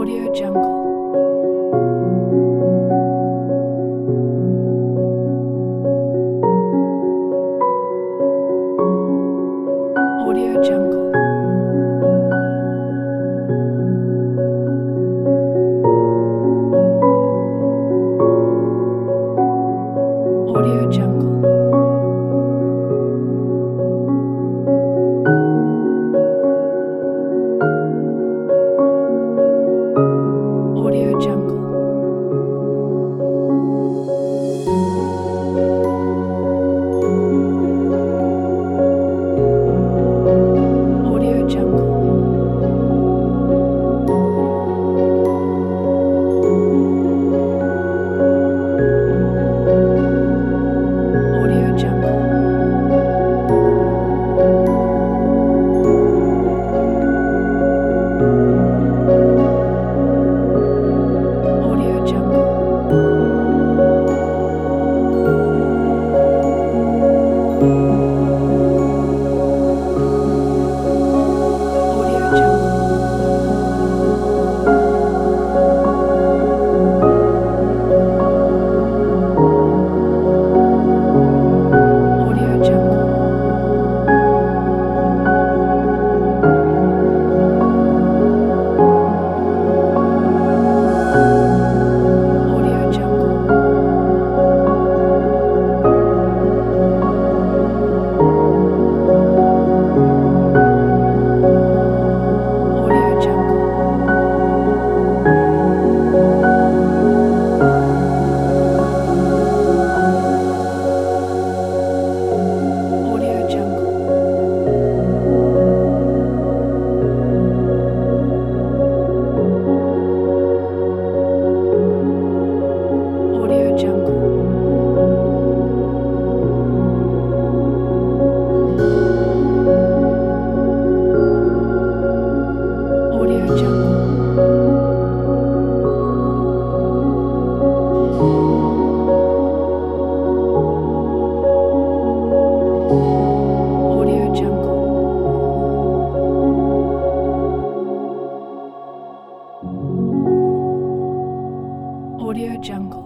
Audio Jungle. Audio Jungle. Audio Jungle. Audio Jungle. Audio Jungle. Audio Jungle. Audio Jungle. Audio Jungle. Audio Jungle. Audio Jungle. Audio Jungle. Audio Jungle. Audio Jungle. Audio Jungle. Audio Jungle. Audio Jungle.